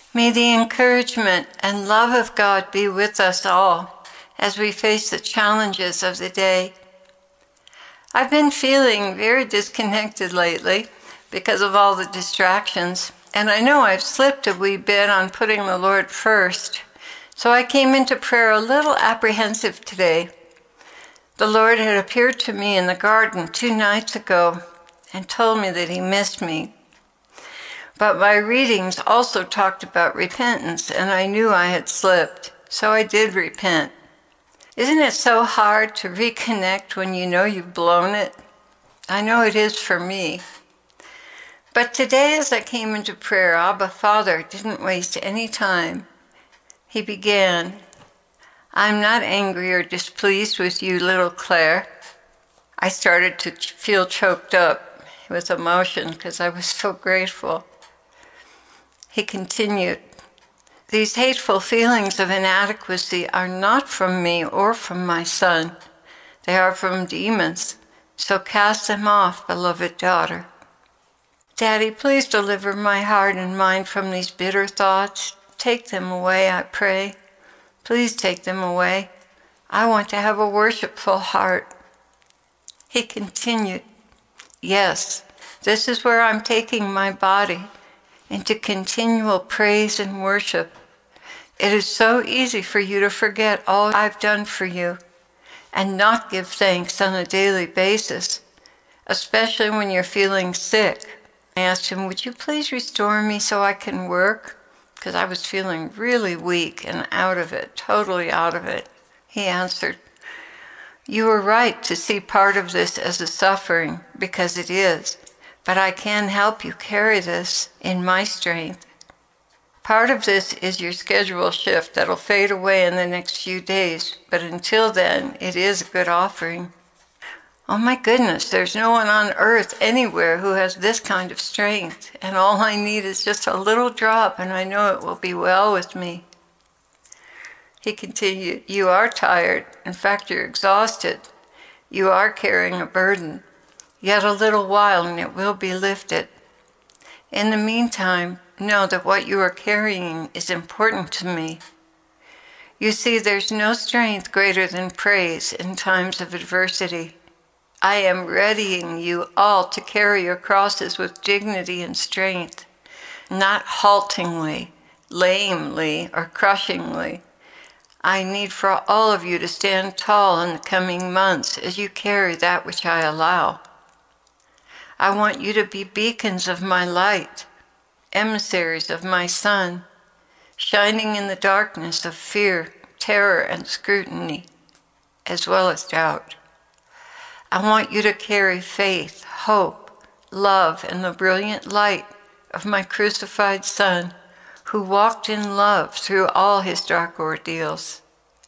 May the encouragement and love of God be with us all as we face the challenges of the day. I've been feeling very disconnected lately because of all the distractions, and I know I've slipped a wee bit on putting the Lord first, so I came into prayer a little apprehensive today. The Lord had appeared to me in the garden 2 nights ago and told me that he missed me. But my readings also talked about repentance, and I knew I had slipped, so I did repent. Isn't it so hard to reconnect when you know you've blown it? I know it is for me. But today as I came into prayer, Abba Father didn't waste any time. He began, "I'm not angry or displeased with you, little Claire." I started to feel choked up with emotion because I was so grateful. He continued, "These hateful feelings of inadequacy are not from me or from my son. They are from demons, so cast them off, beloved daughter." Daddy, please deliver my heart and mind from these bitter thoughts. Take them away, I pray. Please take them away. I want to have a worshipful heart. He continued, "Yes, this is where I'm taking my body, into continual praise and worship. It is so easy for you to forget all I've done for you and not give thanks on a daily basis, especially when you're feeling sick." I asked him, "Would you please restore me so I can work?" Because I was feeling really weak and out of it, totally out of it. He answered, "You were right to see part of this as a suffering, because it is. But I can help you carry this in my strength. Part of this is your schedule shift that'll fade away in the next few days, but until then, it is a good offering." Oh my goodness, there's no one on earth anywhere who has this kind of strength, and all I need is just a little drop, and I know it will be well with me. He continued, "You are tired. In fact, you're exhausted. You are carrying a burden. Yet a little while and it will be lifted. In the meantime, know that what you are carrying is important to me. You see, there's no strength greater than praise in times of adversity. I am readying you all to carry your crosses with dignity and strength, not haltingly, lamely, or crushingly. I need for all of you to stand tall in the coming months as you carry that which I allow. I want you to be beacons of my light, emissaries of my Son, shining in the darkness of fear, terror, and scrutiny, as well as doubt. I want you to carry faith, hope, love, and the brilliant light of my crucified Son, who walked in love through all his dark ordeals.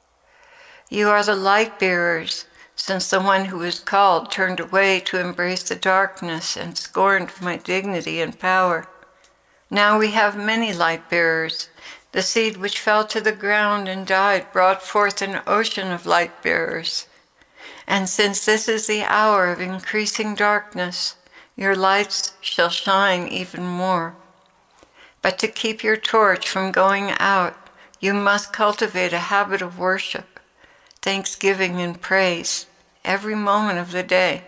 You are the light bearers, since the one who was called turned away to embrace the darkness and scorned my dignity and power. Now we have many light bearers. The seed which fell to the ground and died brought forth an ocean of light bearers. And since this is the hour of increasing darkness, your lights shall shine even more. But to keep your torch from going out, you must cultivate a habit of worship, thanksgiving, and praise every moment of the day."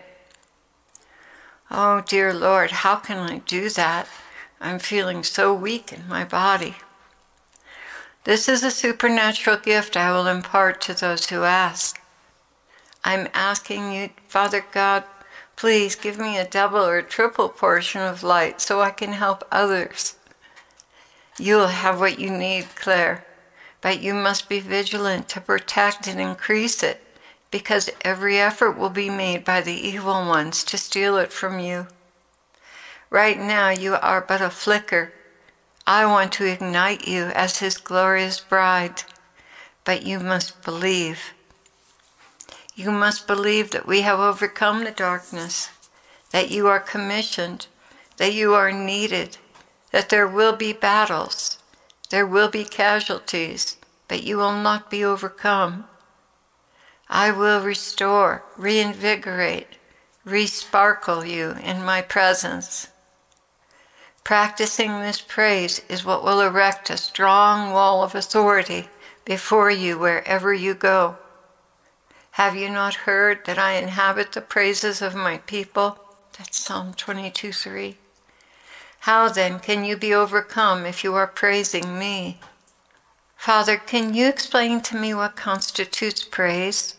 Oh, dear Lord, how can I do that? I'm feeling so weak in my body. This is a supernatural gift I will impart to those who ask. I'm asking you, Father God, please give me a double or triple portion of light so I can help others. You'll have what you need, Claire, but you must be vigilant to protect and increase it, because every effort will be made by the evil ones to steal it from you. Right now you are but a flicker. I want to ignite you as his glorious bride, but you must believe. You must believe that we have overcome the darkness, that you are commissioned, that you are needed, that there will be battles, there will be casualties, but you will not be overcome. I will restore, reinvigorate, re-sparkle you in my presence. Practicing this praise is what will erect a strong wall of authority before you wherever you go. Have you not heard that I inhabit the praises of my people? That's Psalm 22:3. How then can you be overcome if you are praising me? Father, can you explain to me what constitutes praise?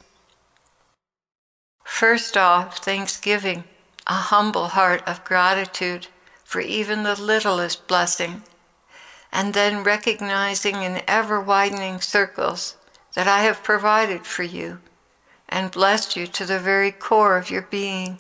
First off, thanksgiving, a humble heart of gratitude for even the littlest blessing, and then recognizing in ever-widening circles that I have provided for you and blessed you to the very core of your being.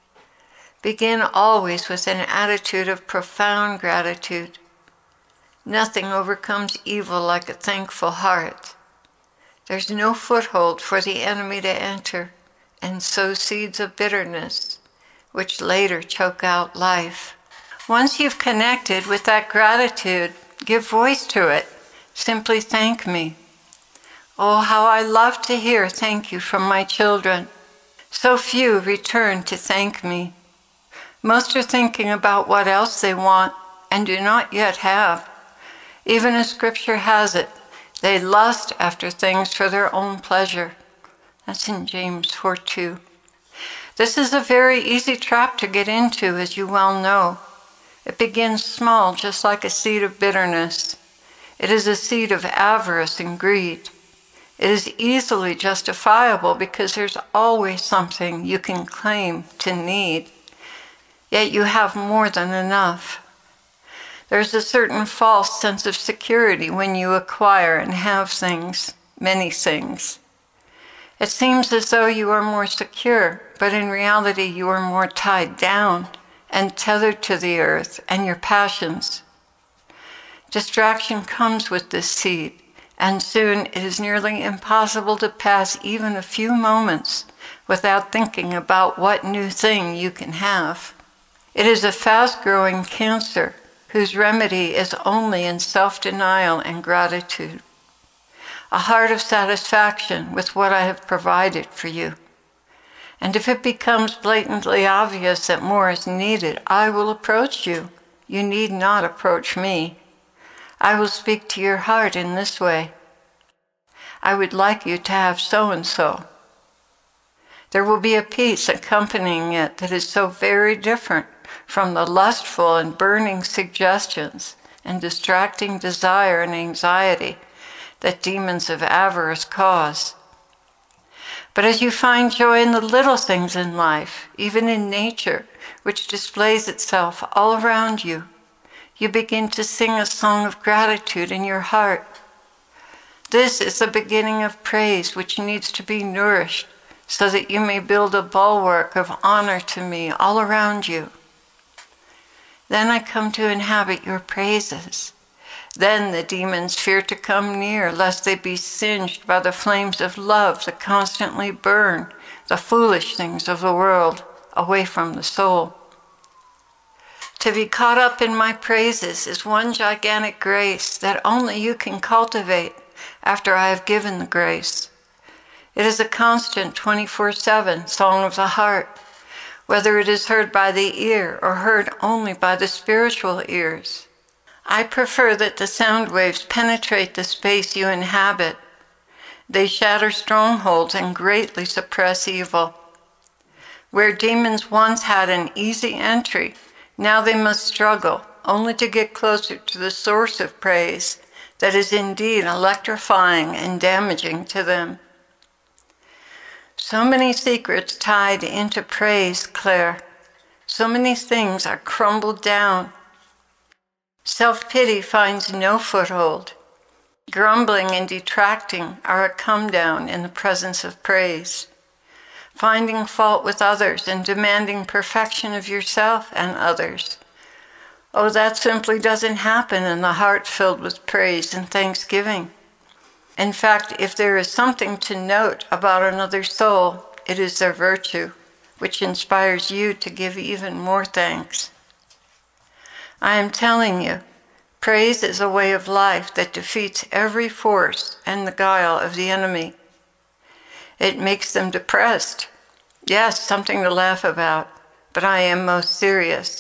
Begin always with an attitude of profound gratitude. Nothing overcomes evil like a thankful heart. There's no foothold for the enemy to enter and sow seeds of bitterness, which later choke out life. Once you've connected with that gratitude, give voice to it. Simply thank me. Oh, how I love to hear thank you from my children. So few return to thank me. Most are thinking about what else they want and do not yet have. Even as Scripture has it, they lust after things for their own pleasure. That's in James 4:2. This is a very easy trap to get into, as you well know. It begins small, just like a seed of bitterness. It is a seed of avarice and greed. It is easily justifiable because there's always something you can claim to need. Yet you have more than enough. There's a certain false sense of security when you acquire and have things, many things. It seems as though you are more secure, but in reality you are more tied down and tethered to the earth and your passions. Distraction comes with this seed, and soon it is nearly impossible to pass even a few moments without thinking about what new thing you can have. It is a fast-growing cancer whose remedy is only in self-denial and gratitude. A heart of satisfaction with what I have provided for you. And if it becomes blatantly obvious that more is needed, I will approach you. You need not approach me. I will speak to your heart in this way. I would like you to have so-and-so. There will be a peace accompanying it that is so very different from the lustful and burning suggestions and distracting desire and anxiety that demons of avarice cause. But as you find joy in the little things in life, even in nature, which displays itself all around you, you begin to sing a song of gratitude in your heart. This is the beginning of praise, which needs to be nourished so that you may build a bulwark of honor to me all around you. Then I come to inhabit your praises. Then the demons fear to come near, lest they be singed by the flames of love that constantly burn the foolish things of the world away from the soul. To be caught up in my praises is one gigantic grace that only you can cultivate after I have given the grace. It is a constant 24/7 song of the heart, whether it is heard by the ear or heard only by the spiritual ears. I prefer that the sound waves penetrate the space you inhabit. They shatter strongholds and greatly suppress evil. Where demons once had an easy entry, now they must struggle only to get closer to the source of praise that is indeed electrifying and damaging to them. So many secrets tied into praise, Claire. So many things are crumbled down. Self-pity finds no foothold. Grumbling and detracting are a come-down in the presence of praise. Finding fault with others and demanding perfection of yourself and others. Oh, that simply doesn't happen in the heart filled with praise and thanksgiving. In fact, if there is something to note about another soul, it is their virtue, which inspires you to give even more thanks. I am telling you, praise is a way of life that defeats every force and the guile of the enemy. It makes them depressed. Yes, something to laugh about, but I am most serious.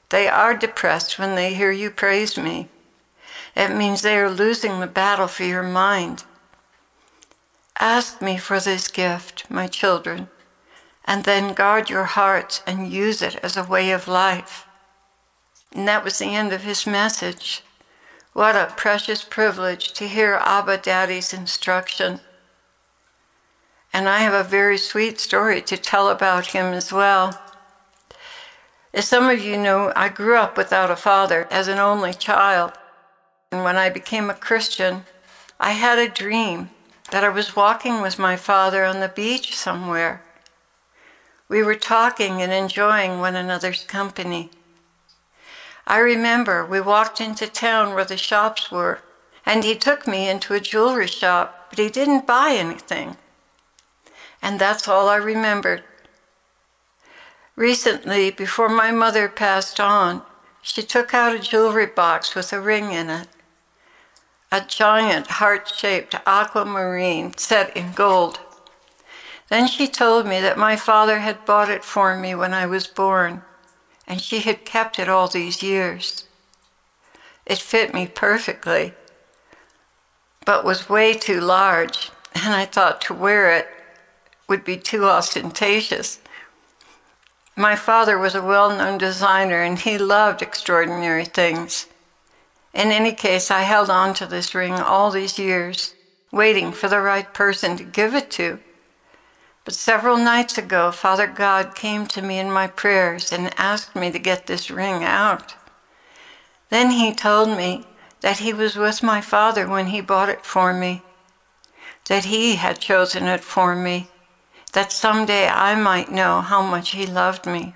They are depressed when they hear you praise me. It means they are losing the battle for your mind. Ask me for this gift, my children, and then guard your hearts and use it as a way of life. And that was the end of his message. What a precious privilege to hear Abba Daddy's instruction. And I have a very sweet story to tell about him as well. As some of you know, I grew up without a father as an only child. And when I became a Christian, I had a dream that I was walking with my father on the beach somewhere. We were talking and enjoying one another's company. I remember we walked into town where the shops were, and he took me into a jewelry shop, but he didn't buy anything. And that's all I remembered. Recently, before my mother passed on, she took out a jewelry box with a ring in it, a giant heart-shaped aquamarine set in gold. Then she told me that my father had bought it for me when I was born, and she had kept it all these years. It fit me perfectly, but was way too large, and I thought to wear it would be too ostentatious. My father was a well-known designer, and he loved extraordinary things. In any case, I held on to this ring all these years, waiting for the right person to give it to. But several nights ago, Father God came to me in my prayers and asked me to get this ring out. Then he told me that he was with my father when he bought it for me, that he had chosen it for me, that someday I might know how much he loved me.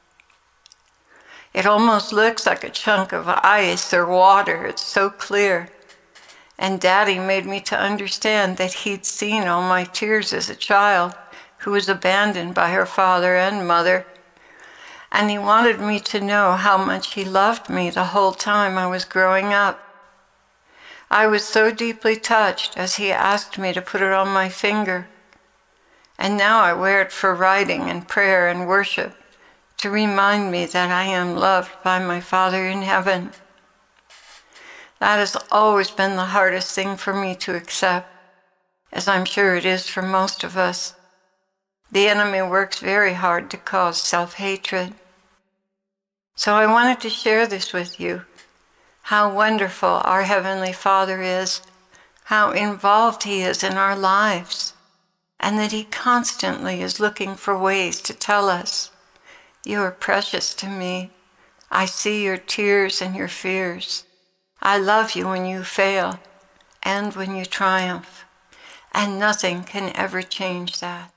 It almost looks like a chunk of ice or water. It's so clear. And Daddy made me to understand that he'd seen all my tears as a child who was abandoned by her father and mother. And he wanted me to know how much he loved me the whole time I was growing up. I was so deeply touched as he asked me to put it on my finger. And now I wear it for writing and prayer and worship, to remind me that I am loved by my Father in heaven. That has always been the hardest thing for me to accept, as I'm sure it is for most of us. The enemy works very hard to cause self-hatred. So I wanted to share this with you, how wonderful our Heavenly Father is, how involved He is in our lives, and that He constantly is looking for ways to tell us, "You are precious to me. I see your tears and your fears. I love you when you fail and when you triumph, and nothing can ever change that."